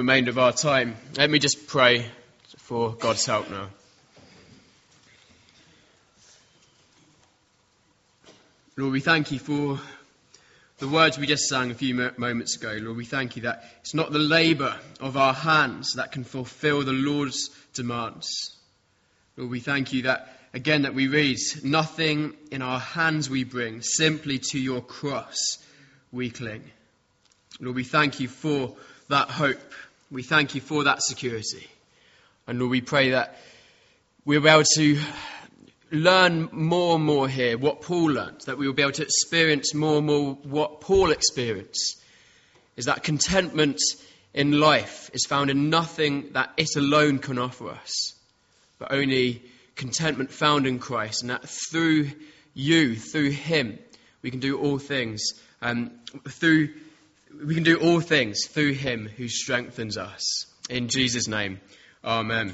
remainder of our time. Let me just pray for God's help now. Lord, we thank you for the words we just sang a few moments ago. Lord, we thank you that it's not the labour of our hands that can fulfil the Lord's demands. Lord, we thank you that, again, that we read, nothing in our hands we bring, simply to your cross we cling. Lord, we thank you for that hope. We thank you for that security. And Lord, we pray that we'll be able to learn more and more here what Paul learned, that we will be able to experience more and more what Paul experienced, is that contentment in life is found in nothing that it alone can offer us, but only contentment found in Christ, and that through you, through him, we can do all things. We can do all things through him who strengthens us. In Jesus' name, amen.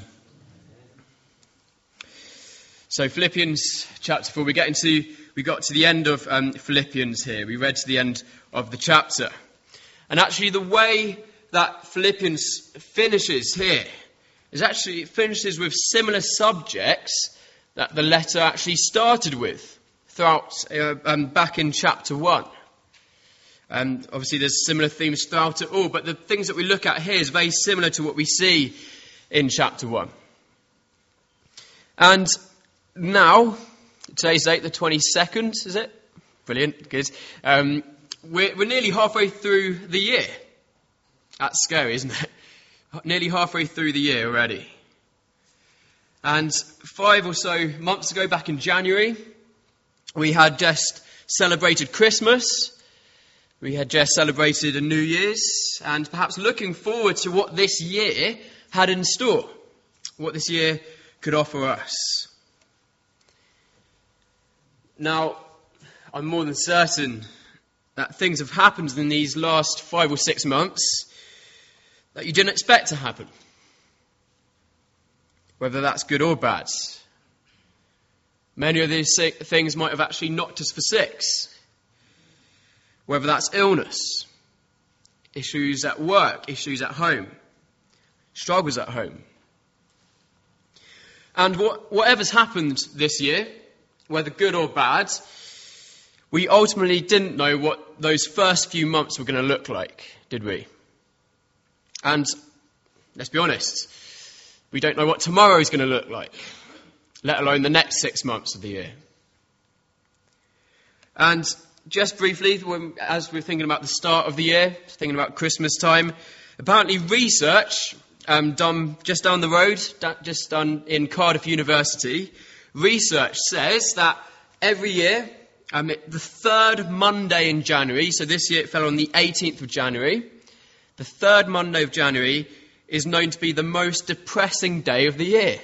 So Philippians chapter 4, we got to the end of Philippians here. We read to the end of the chapter. And actually the way that Philippians finishes here is actually, it finishes with similar subjects that the letter actually started with throughout, back in chapter 1. And obviously there's similar themes throughout it all, but the things that we look at here is very similar to what we see in chapter 1. And now, today's date, the 22nd, is it? Brilliant, good. We're nearly halfway through the year. That's scary, isn't it? Nearly halfway through the year already. And 5 or so months ago, back in January, we had just celebrated Christmas. We had just celebrated a New Year's, and perhaps looking forward to what this year had in store, what this year could offer us. Now, I'm more than certain that things have happened in these last 5 or 6 months that you didn't expect to happen. Whether that's good or bad. Many of these things might have actually knocked us for 6. Whether that's illness, issues at work, issues at home, struggles at home. And whatever's happened this year, whether good or bad, we ultimately didn't know what those first few months were going to look like, did we? And let's be honest, we don't know what tomorrow is going to look like, let alone the next 6 months of the year. And just briefly, as we're thinking about the start of the year, thinking about Christmas time, apparently research done just down the road, just done in Cardiff University, research says that every year, the third Monday in January, so this year it fell on the 18th of January, the third Monday of January is known to be the most depressing day of the year.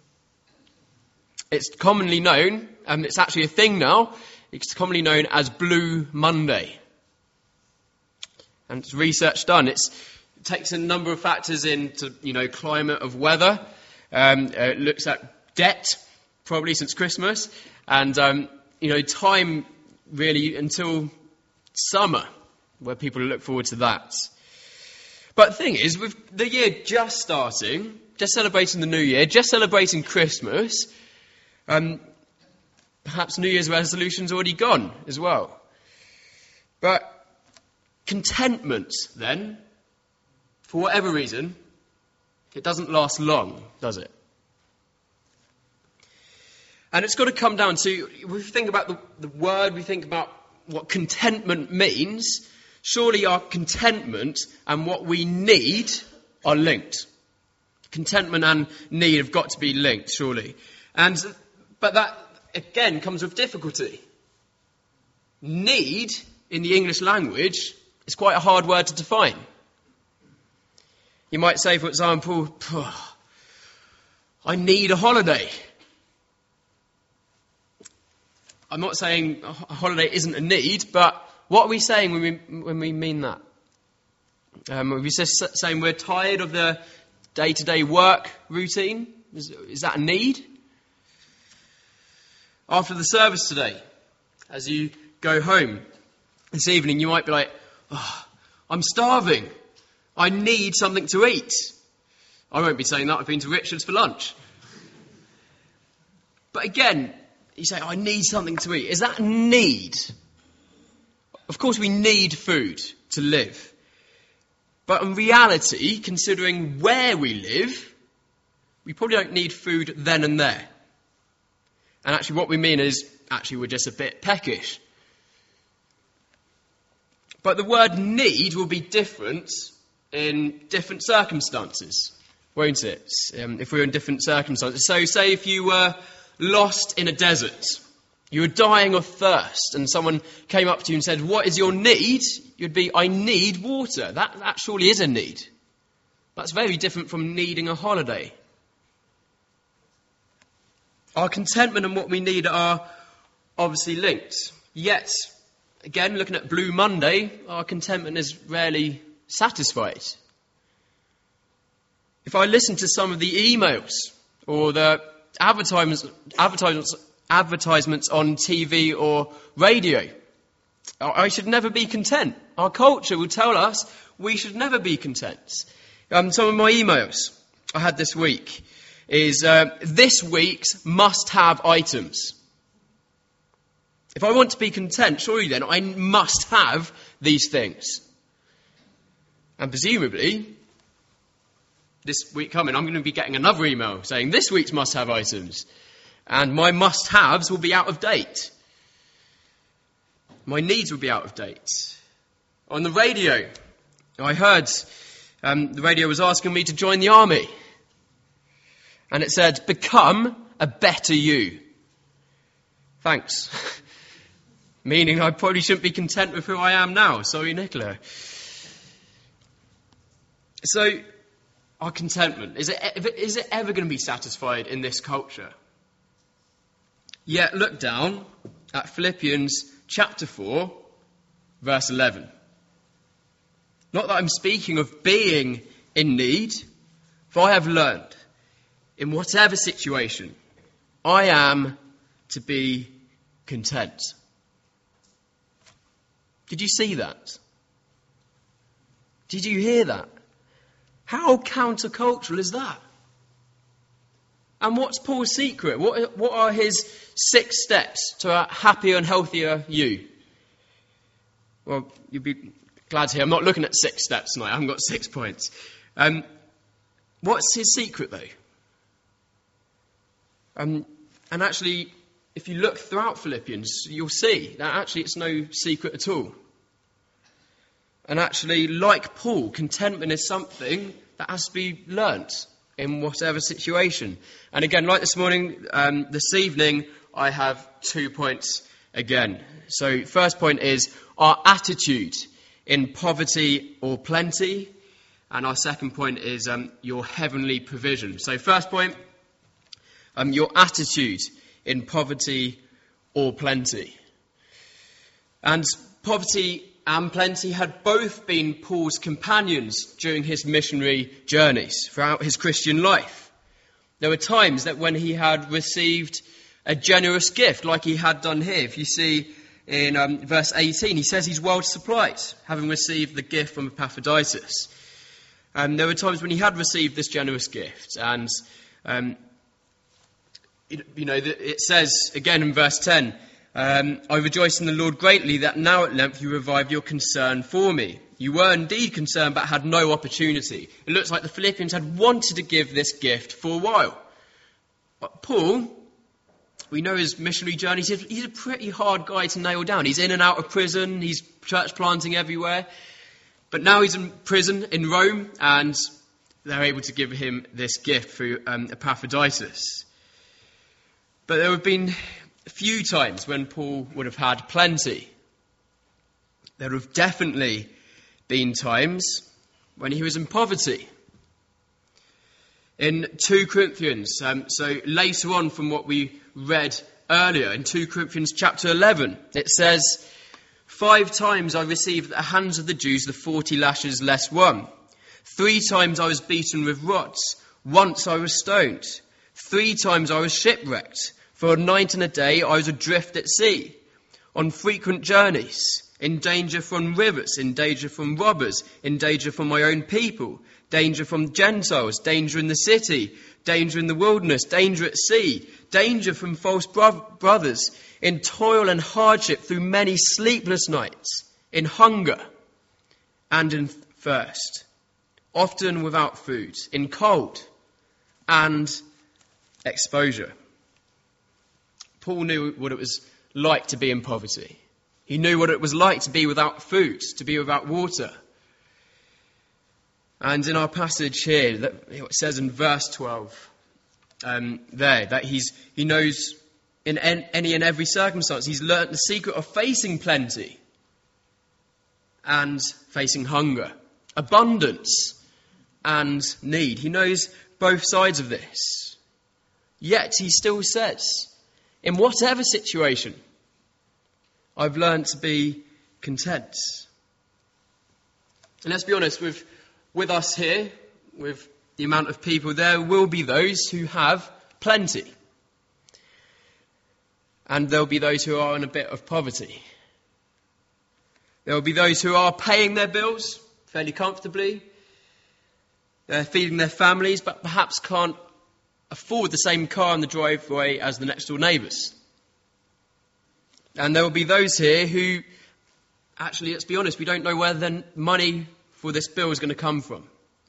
It's commonly known, it's actually a thing now, it's commonly known as Blue Monday. And it's research done. It takes a number of factors into, climate of weather. It looks at debt, probably since Christmas. And, time really until summer, where people look forward to that. But the thing is, with the year just starting, just celebrating the New Year, just celebrating Christmas, perhaps New Year's resolution's already gone as well. But contentment, then, for whatever reason, it doesn't last long, does it? And it's got to come down to, if we think about the word, we think about what contentment means, surely our contentment and what we need are linked. Contentment and need have got to be linked, surely. But that, again, comes with difficulty. Need, in the English language, is quite a hard word to define. You might say, for example, I need a holiday. I'm not saying a holiday isn't a need, but what are we saying when we mean that? Are we just saying we're tired of the day-to-day work routine? Is that a need? After the service today, as you go home this evening, you might be like, I'm starving. I need something to eat. I won't be saying that. I've been to Richard's for lunch. But again, you say, I need something to eat. Is that a need? Of course we need food to live. But in reality, considering where we live, we probably don't need food then and there. And actually what we mean is, actually we're just a bit peckish. But the word need will be different in different circumstances, won't it? If we're in different circumstances. So say if you were lost in a desert, you were dying of thirst, and someone came up to you and said, what is your need? You'd be, I need water. That surely is a need. That's very different from needing a holiday. Our contentment and what we need are obviously linked. Yet, again, looking at Blue Monday, our contentment is rarely satisfied. If I listen to some of the emails or the advertisements on TV or radio, I should never be content. Our culture will tell us we should never be content. Some of my emails I had this week is this week's must-have items. If I want to be content, surely then I must have these things. And presumably, this week coming, I'm going to be getting another email saying this week's must-have items. And my must-haves will be out of date. My needs will be out of date. On the radio, I heard the radio was asking me to join the army. And it said, become a better you. Thanks. Meaning I probably shouldn't be content with who I am now. Sorry, Nicola. So, our contentment, is it ever going to be satisfied in this culture? Yet look down at Philippians chapter 4, verse 11. Not that I'm speaking of being in need, for I have learned, in whatever situation, I am to be content. Did you see that? Did you hear that? How countercultural is that? And what's Paul's secret? What are his 6 steps to a happier and healthier you? Well, you'll be glad to hear I'm not looking at 6 steps tonight. I haven't got 6 points. What's his secret, though? And actually, if you look throughout Philippians, you'll see that actually it's no secret at all. And actually, like Paul, contentment is something that has to be learnt in whatever situation. And again, like this morning, this evening, I have 2 points again. So first point is our attitude in poverty or plenty. And our second point is your heavenly provision. So first point, your attitude in poverty or plenty. And poverty and plenty had both been Paul's companions during his missionary journeys throughout his Christian life. There were times that when he had received a generous gift, like he had done here. If you see in verse 18, he says he's well supplied, having received the gift from Epaphroditus. There were times when he had received this generous gift, and it says again in verse 10, I rejoice in the Lord greatly that now at length you revived your concern for me. You were indeed concerned but had no opportunity. It looks like the Philippians had wanted to give this gift for a while. But Paul, we know his missionary journeys, he's a pretty hard guy to nail down. He's in and out of prison, he's church planting everywhere. But now he's in prison in Rome, and they're able to give him this gift through Epaphroditus. But there have been a few times when Paul would have had plenty. There have definitely been times when he was in poverty. In 2 Corinthians, so later on from what we read earlier, in 2 Corinthians chapter 11, it says, 5 times I received at the hands of the Jews the 40 lashes less 1. 3 times I was beaten with rods. Once I was stoned. 3 times I was shipwrecked. For a night and a day I was adrift at sea. on frequent journeys, in danger from rivers, in danger from robbers, in danger from my own people, danger from Gentiles, danger in the city, danger in the wilderness, danger at sea, danger from false brothers, in toil and hardship through many sleepless nights, in hunger and in thirst, often without food, in cold and exposure. Paul knew what it was like to be in poverty. He knew what it was like to be without food, to be without water. And in our passage here, it says in verse 12, that he knows in any and every circumstance, he's learnt the secret of facing plenty and facing hunger, abundance and need. He knows both sides of this. Yet he still says, in whatever situation, I've learned to be content. And let's be honest, with us here, with the amount of people, there will be those who have plenty. And there'll be those who are in a bit of poverty. There will be those who are paying their bills fairly comfortably. They're feeding their families, but perhaps can't afford the same car in the driveway as the next door neighbours. And there will be those here who, actually, let's be honest, we don't know where the money for this bill is going to come from.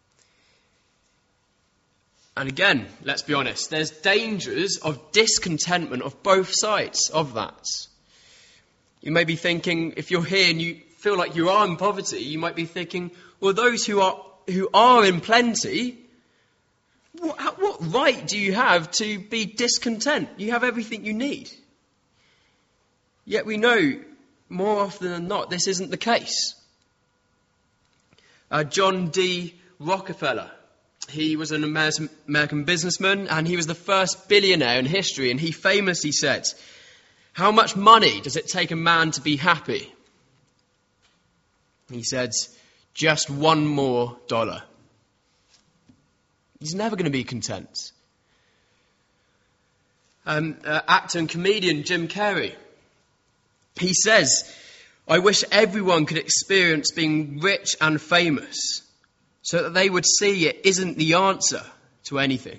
And again, let's be honest, there's dangers of discontentment of both sides of that. You may be thinking, if you're here and you feel like you are in poverty, you might be thinking, well, those who are in plenty, what right do you have to be discontent? You have everything you need. Yet we know, more often than not, this isn't the case. John D. Rockefeller, he was an American businessman, and he was the first billionaire in history, and he famously said, "How much money does it take a man to be happy?" He said, "Just one more dollar." He's never going to be content. Actor and comedian Jim Carrey, he says, "I wish everyone could experience being rich and famous so that they would see it isn't the answer to anything."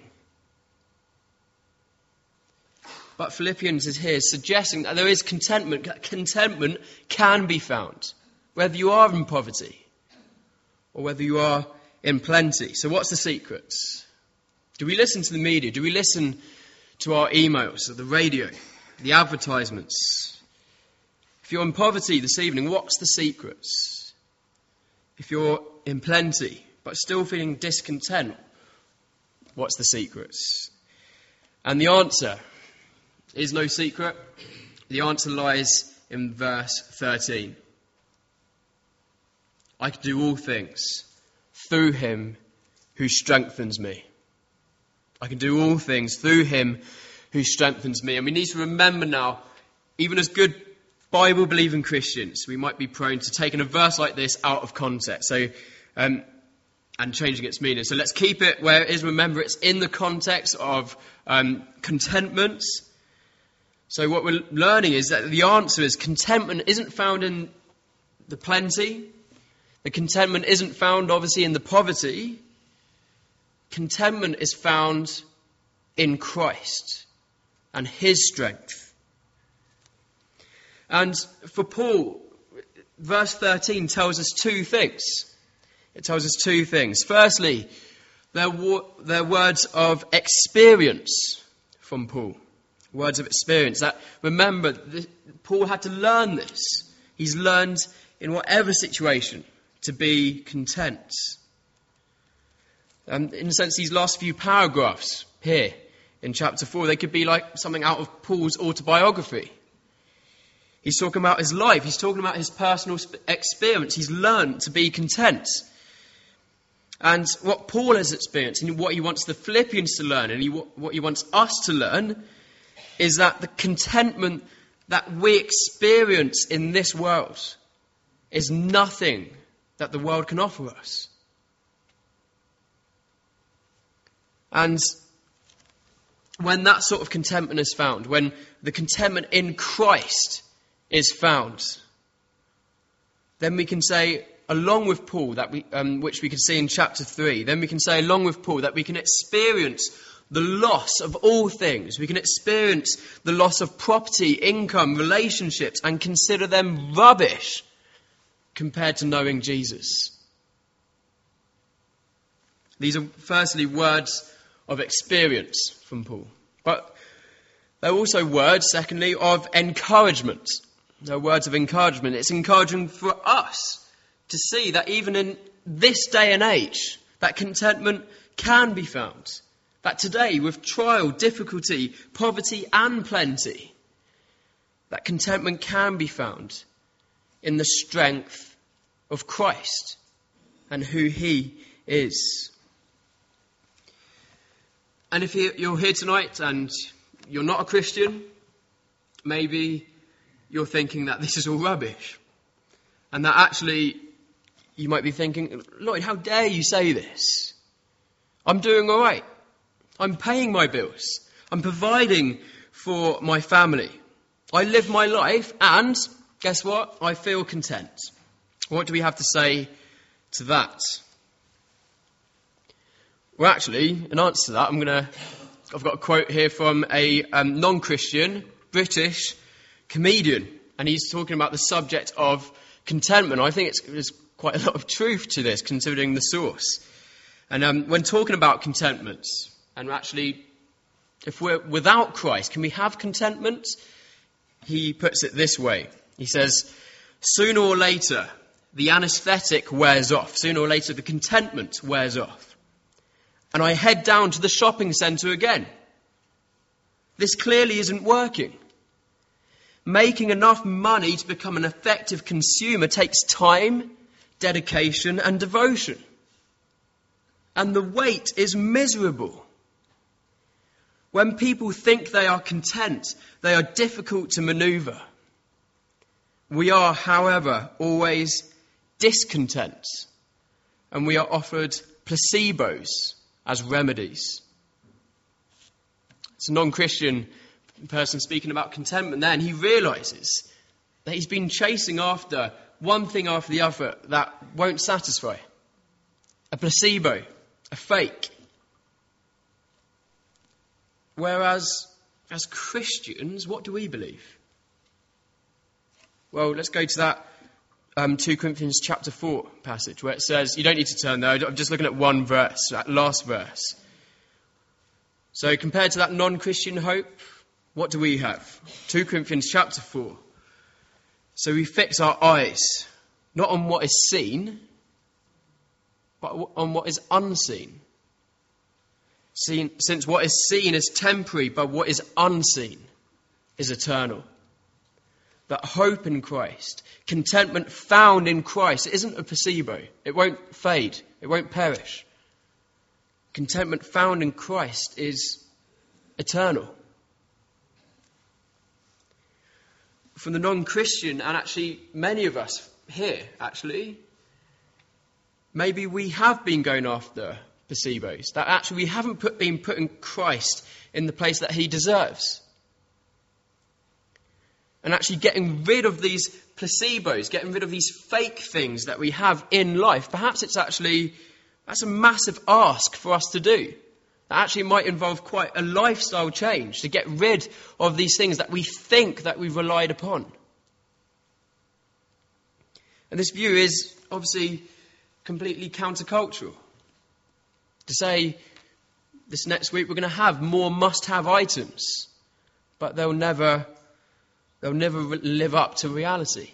But Philippians is here suggesting that there is contentment. Contentment can be found, whether you are in poverty or whether you are in plenty. So what's the secret? Do we listen to the media? Do we listen to our emails, or the radio, the advertisements? If you're in poverty this evening, what's the secret? If you're in plenty but still feeling discontent, what's the secret? And the answer is no secret. The answer lies in verse 13. I can do all things through him who strengthens me. I can do all things through him who strengthens me. And we need to remember now, even as good Bible-believing Christians, we might be prone to taking a verse like this out of context and changing its meaning. So let's keep it where it is. Remember, it's in the context of contentment. So what we're learning is that the answer is contentment isn't found in the plenty. The contentment isn't found, obviously, in the poverty. Contentment is found in Christ and his strength. And for Paul, verse 13 tells us two things. It tells us two things. Firstly, they're words of experience from Paul. Words of experience. That, remember, Paul had to learn this. He's learned in whatever situation to be content. In a sense, these last few paragraphs here in chapter 4, they could be like something out of Paul's autobiography. He's talking about his life. He's talking about his personal experience. He's learned to be content. And what Paul has experienced and what he wants the Philippians to learn and what he wants us to learn is that the contentment that we experience in this world is nothing that the world can offer us. And when that sort of contentment is found, when the contentment in Christ is found, then we can say, along with Paul, which we can see in chapter 3, then we can say, along with Paul, that we can experience the loss of all things. We can experience the loss of property, income, relationships, and consider them rubbish compared to knowing Jesus. These are firstly words of experience from Paul. But they're also words, secondly, of encouragement. They're words of encouragement. It's encouraging for us to see that even in this day and age, that contentment can be found. That today, with trial, difficulty, poverty and plenty, that contentment can be found in the strength of Christ and who he is. And if you're here tonight and you're not a Christian, maybe you're thinking that this is all rubbish. And that actually, you might be thinking, Lloyd, how dare you say this? I'm doing all right. I'm paying my bills. I'm providing for my family. I live my life and, guess what? I feel content. What do we have to say to that? Well, actually, in answer to that, I've got a quote here from a non-Christian British comedian, and he's talking about the subject of contentment. I think there's quite a lot of truth to this, considering the source. And when talking about contentment, and actually, if we're without Christ, can we have contentment? He puts it this way. He says, sooner or later, the anesthetic wears off. Sooner or later, the contentment wears off. And I head down to the shopping centre again. This clearly isn't working. Making enough money to become an effective consumer takes time, dedication and devotion. And the wait is miserable. When people think they are content, they are difficult to manoeuvre. We are, however, always discontent. And we are offered placebos as remedies. It's a non-Christian person speaking about contentment there, and he realises that he's been chasing after one thing after the other that won't satisfy. A placebo, a fake. Whereas, as Christians, what do we believe? Well, let's go to that 2 Corinthians chapter 4 passage where it says, you don't need to turn there, I'm just looking at one verse, that last verse. So compared to that non-Christian hope, what do we have? 2 Corinthians chapter 4. So we fix our eyes not on what is seen, but on what is unseen. Since what is seen is temporary, but what is unseen is eternal. That hope in Christ, contentment found in Christ, it isn't a placebo. It won't fade. It won't perish. Contentment found in Christ is eternal. From the non-Christian, and actually many of us here, actually, maybe we have been going after placebos. That actually we haven't been putting Christ in the place that he deserves. And actually getting rid of these placebos, getting rid of these fake things that we have in life. Perhaps that's a massive ask for us to do. That actually might involve quite a lifestyle change to get rid of these things that we think that we've relied upon. And this view is obviously completely countercultural. To say this next week we're going to have more must-have items, but they'll never live up to reality.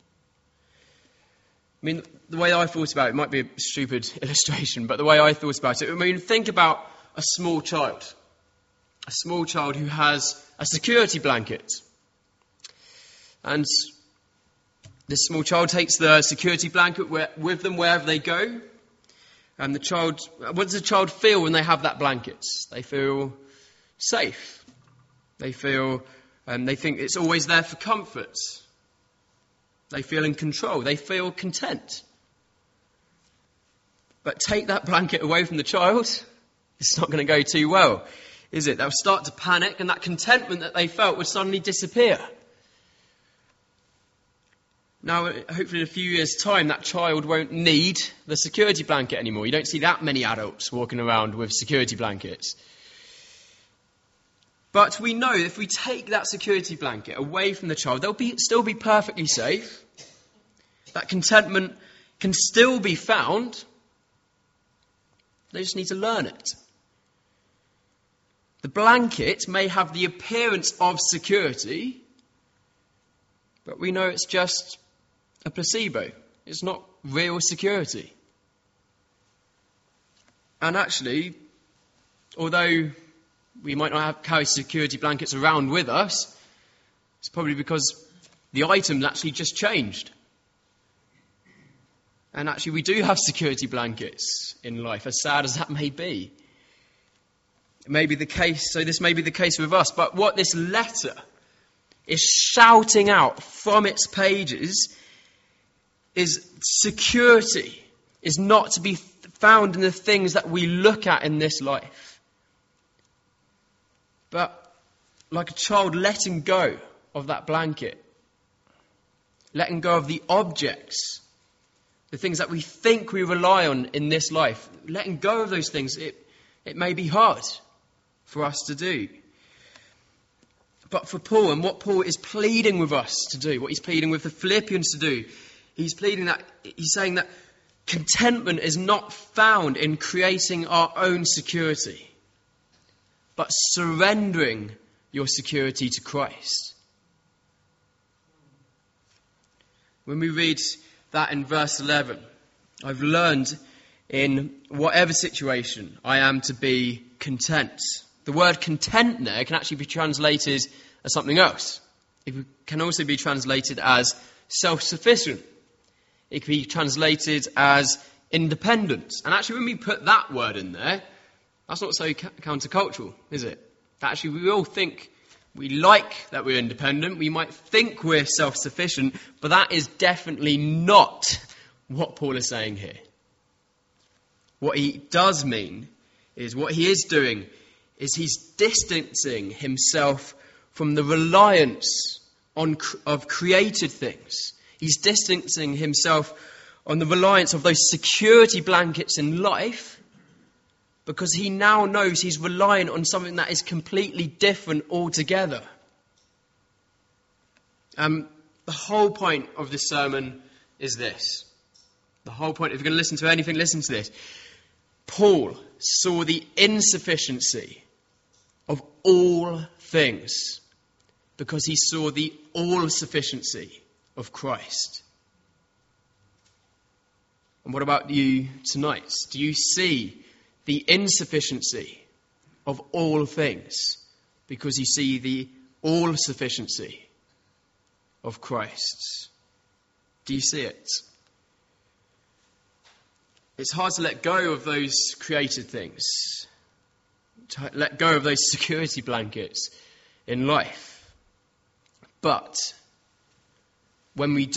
I mean, the way I thought about it might be a stupid illustration, but the way I thought about it, I mean, think about a small child who has a security blanket. And this small child takes the security blanket with them wherever they go. And what does the child feel when they have that blanket? They feel safe. They think it's always there for comfort. They feel in control. They feel content. But take that blanket away from the child, it's not going to go too well, is it? They'll start to panic, and that contentment that they felt would suddenly disappear. Now, hopefully in a few years' time, that child won't need the security blanket anymore. You don't see that many adults walking around with security blankets. But we know if we take that security blanket away from the child, they'll still be perfectly safe. That contentment can still be found. They just need to learn it. The blanket may have the appearance of security, but we know it's just a placebo. It's not real security. And actually, although we might not carry security blankets around with us, it's probably because the item's actually just changed. And actually we do have security blankets in life, as sad as that may be. It may be the case, so this may be the case with us, but what this letter is shouting out from its pages is security is not to be found in the things that we look at in this life. But like a child letting go of that blanket, letting go of the objects, the things that we think we rely on in this life, letting go of those things, it may be hard for us to do. But for Paul, and what Paul is pleading with us to do, what he's pleading with the Philippians to do, he's saying that contentment is not found in creating our own security, but surrendering your security to Christ. When we read that in verse 11, I've learned in whatever situation I am to be content. The word content there can actually be translated as something else. It can also be translated as self-sufficient. It can be translated as independent. And actually when we put that word in there, that's not so countercultural, is it? Actually, we all think we like that we're independent. We might think we're self-sufficient, but that is definitely not what Paul is saying here. What he does mean is what he is doing is he's distancing himself from the reliance of created things. He's distancing himself on the reliance of those security blankets in life, because he now knows he's reliant on something that is completely different altogether. The whole point of this sermon is this. The whole point, if you're going to listen to anything, listen to this. Paul saw the insufficiency of all things because he saw the all-sufficiency of Christ. And what about you tonight? Do you see the insufficiency of all things because you see the all-sufficiency of Christ? Do you see it? It's hard to let go of those created things, to let go of those security blankets in life. But when we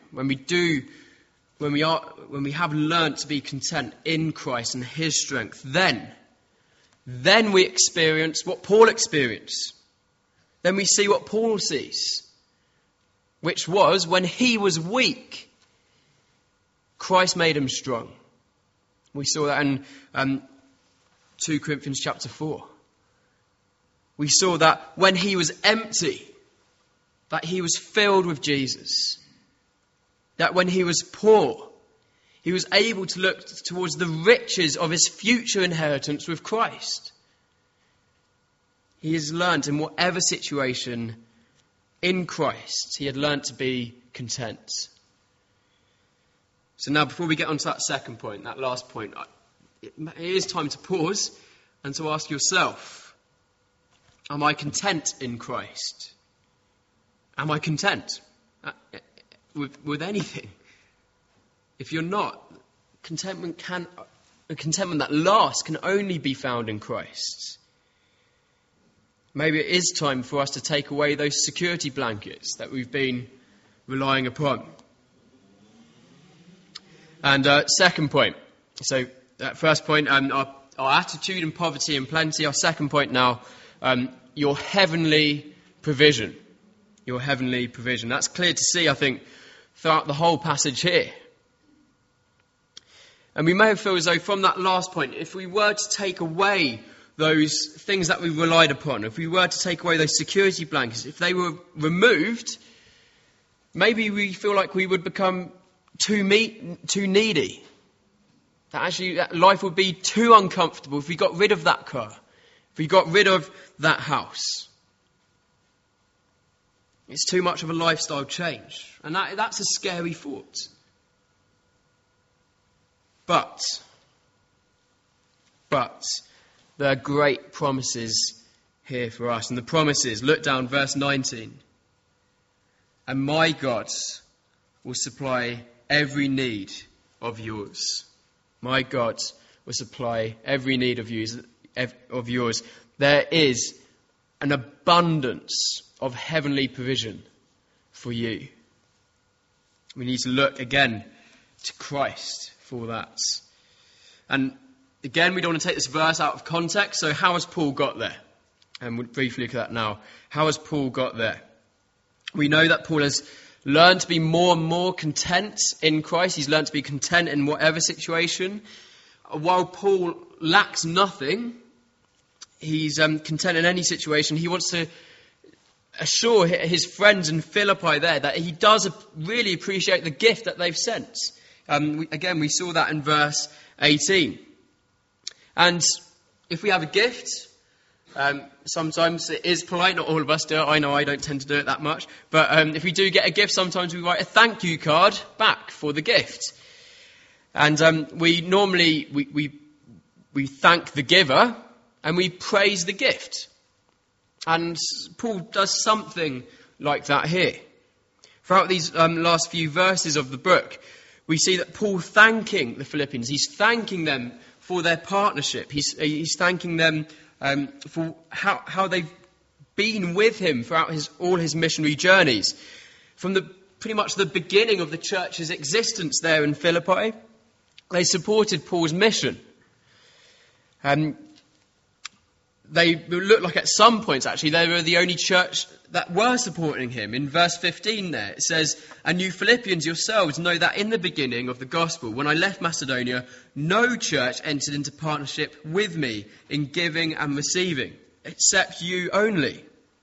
have learnt to be content in Christ and his strength, then we experience what Paul experienced. Then we see what Paul sees, which was when he was weak, Christ made him strong. We saw that in 2 Corinthians chapter 4. We saw that when he was empty, that he was filled with Jesus. That when he was poor, he was able to look towards the riches of his future inheritance with Christ. He has learnt in whatever situation in Christ, he had learnt to be content. So now before we get on to that second point, that last point, it is time to pause and to ask yourself, am I content in Christ? Am I content with anything? If you're not, contentment that lasts can only be found in Christ. Maybe it is time for us to take away those security blankets that we've been relying upon. And second point. So that first point, our attitude in poverty and plenty. Our second point now, your heavenly provision. Your heavenly provision. That's clear to see, I think, throughout the whole passage here. And we may feel as though from that last point, if we were to take away those things that we relied upon, if we were to take away those security blankets, if they were removed, maybe we feel like we would become too needy. That actually that life would be too uncomfortable if we got rid of that car, if we got rid of that house. It's too much of a lifestyle change. And that's a scary thought. But there are great promises here for us. And the promises, look down, verse 19. And my God will supply every need of yours. My God will supply every need of yours. There is an abundance of heavenly provision for you. We need to look again to Christ for that. And again, we don't want to take this verse out of context. So how has Paul got there? And we'll briefly look at that now. How has Paul got there? We know that Paul has learned to be more and more content in Christ. He's learned to be content in whatever situation. While Paul lacks nothing, he's content in any situation. He wants to assure his friends in Philippi there that he does really appreciate the gift that they've sent. We saw that in verse 18. And if we have a gift, sometimes it is polite, not all of us do it. I know I don't tend to do it that much. But if we do get a gift, sometimes we write a thank you card back for the gift. And we normally, we thank the giver and we praise the gift. And Paul does something like that here. Throughout these last few verses of the book, we see that Paul thanking the Philippians. He's thanking them for their partnership. He's thanking them for how they've been with him throughout all his missionary journeys. From pretty much the beginning of the church's existence there in Philippi, they supported Paul's mission. They looked like at some points, actually, they were the only church that were supporting him. In verse 15 there, it says, "And you Philippians yourselves know that in the beginning of the gospel, when I left Macedonia, no church entered into partnership with me in giving and receiving, except you only."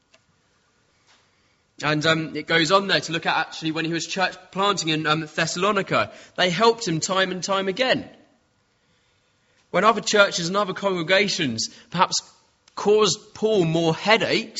And it goes on there to look at actually when he was church planting in Thessalonica. They helped him time and time again. When other churches and other congregations perhaps caused Paul more headaches,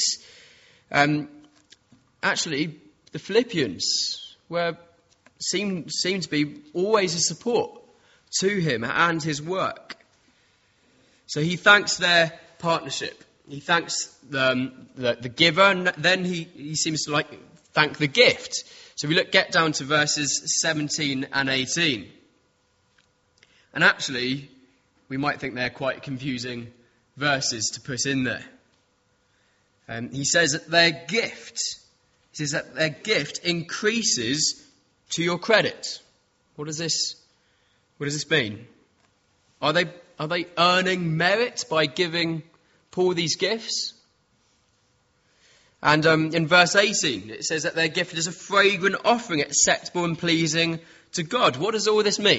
actually the Philippians seemed to be always a support to him and his work. So he thanks their partnership. He thanks the giver, and then he seems to thank the gift. So we get down to verses 17 and 18. And actually, we might think they're quite confusing verses to put in there. He says that their gift increases to your credit. What does this mean? Are they earning merit by giving Paul these gifts? And in verse 18, it says that their gift is a fragrant offering, acceptable and pleasing to God. What does all this mean?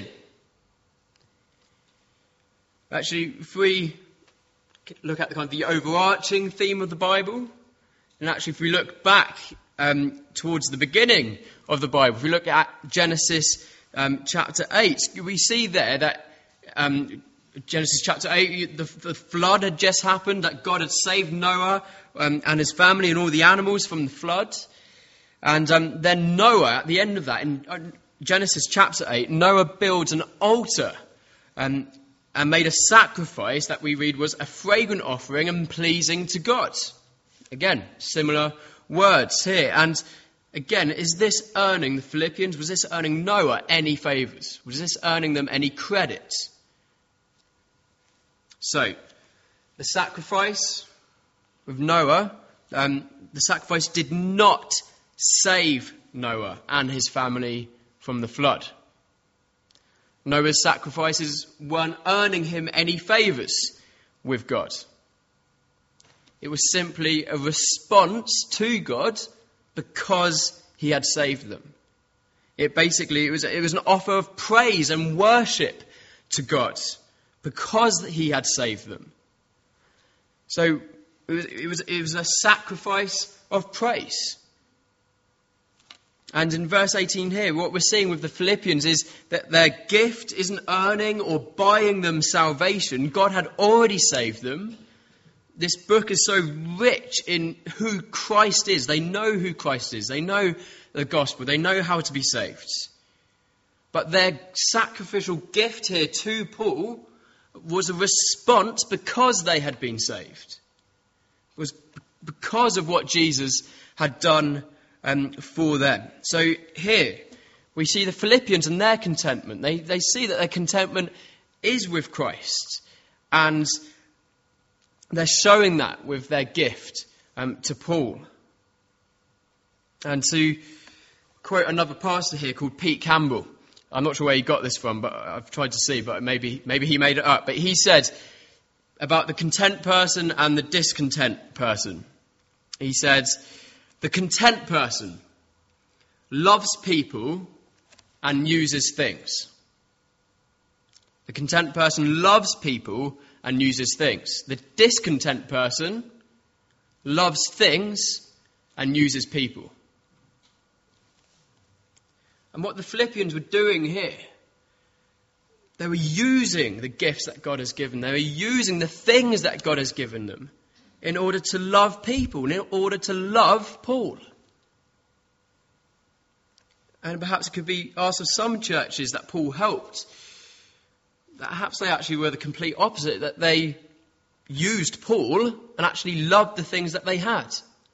Actually, if we look at the overarching theme of the Bible, and actually if we look back towards the beginning of the Bible, if we look at Genesis chapter 8, we see there that Genesis chapter 8, the flood had just happened, that God had saved Noah and his family and all the animals from the flood. And then Noah, at the end of that, in Genesis chapter 8, Noah builds an altar and made a sacrifice that we read was a fragrant offering and pleasing to God. Again, similar words here. And again, is this earning the Philippians? Was this earning Noah any favours? Was this earning them any credit? So, the sacrifice with Noah, the sacrifice did not save Noah and his family from the flood. Noah's sacrifices weren't earning him any favours with God. It was simply a response to God because he had saved them. It was an offer of praise and worship to God because he had saved them. So it was a sacrifice of praise. And in verse 18 here, what we're seeing with the Philippians is that their gift isn't earning or buying them salvation. God had already saved them. This book is so rich in who Christ is. They know who Christ is. They know the gospel. They know how to be saved. But their sacrificial gift here to Paul was a response because they had been saved. It was because of what Jesus had done for them. So here we see the Philippians and their contentment. They see that their contentment is with Christ. And they're showing that with their gift to Paul. And to quote another pastor here called Pete Campbell, I'm not sure where he got this from, but I've tried to see, but maybe he made it up. But he said about the content person and the discontent person. He said, the content person loves people and uses things. The content person loves people and uses things. The discontent person loves things and uses people. And what the Philippians were doing here, they were using the gifts that God has given. They were using the things that God has given them in order to love people, in order to love Paul. And perhaps it could be asked of some churches that Paul helped, that perhaps they actually were the complete opposite, that they used Paul and actually loved the things that they had.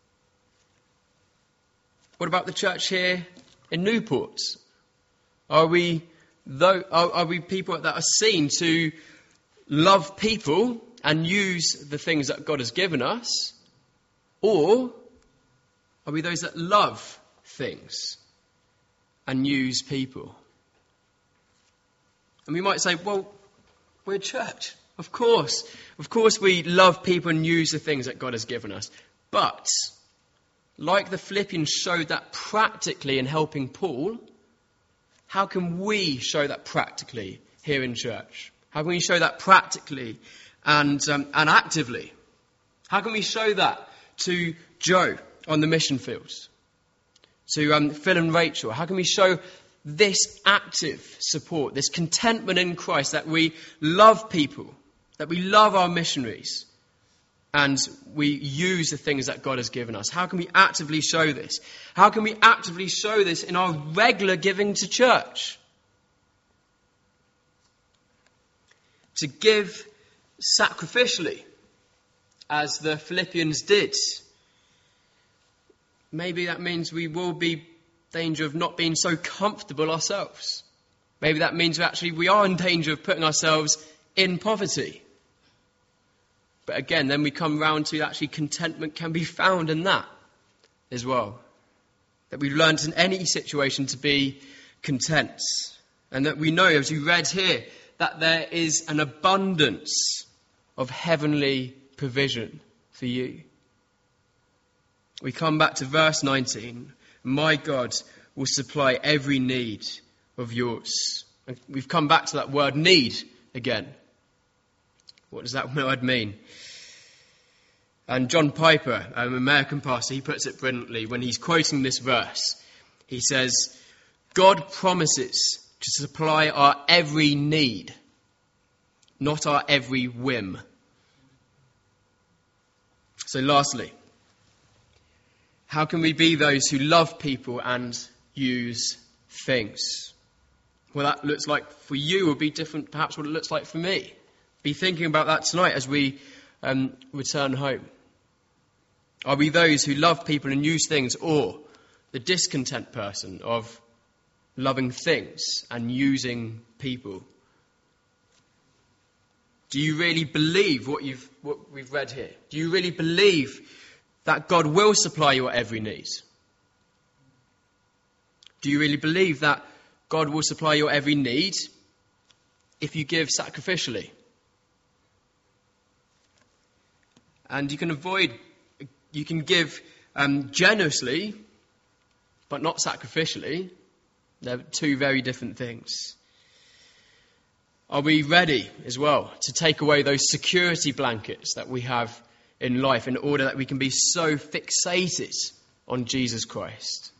What about the church here in Newport? Are we people that are seen to love people and use the things that God has given us? Or are we those that love things and use people? And we might say, well, we're a church. Of course we love people and use the things that God has given us. But like the Philippians showed that practically in helping Paul, how can we show that practically here in church? How can we show that practically and actively? How can we show that to Joe on the mission fields? To Phil and Rachel? How can we show this active support, this contentment in Christ, that we love people, that we love our missionaries, and we use the things that God has given us? How can we actively show this? How can we actively show this in our regular giving to church? To give sacrificially, as the Philippians did. Maybe that means we will be in danger of not being so comfortable ourselves. Maybe that means we are in danger of putting ourselves in poverty. But again, then we come round to actually contentment can be found in that as well. That we've learned in any situation to be content. And that we know, as we read here, that there is an abundance of heavenly provision for you. We come back to verse 19. My God will supply every need of yours. And we've come back to that word need again. What does that word mean? And John Piper, an American pastor, he puts it brilliantly when he's quoting this verse. He says, God promises to supply our every need, not our every whim. So lastly, how can we be those who love people and use things? Well, that looks like for you will be different perhaps what it looks like for me. Be thinking about that tonight as we return home. Are we those who love people and use things, or the discontent person of loving things and using people? Do you really believe what we've read here? Do you really believe that God will supply your every need? Do you really believe that God will supply your every need if you give sacrificially? And you can give generously, but not sacrificially. They're two very different things. Are we ready as well to take away those security blankets that we have in life in order that we can be so fixated on Jesus Christ?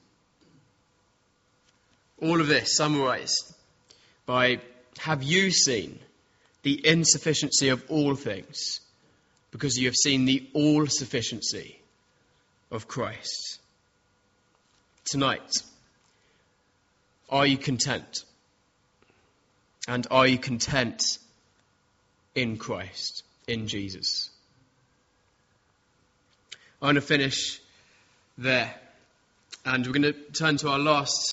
All of this summarized by, have you seen the insufficiency of all things because you have seen the all-sufficiency of Christ? Tonight, are you content? And are you content in Christ, in Jesus? I'm going to finish there. And we're going to turn to our last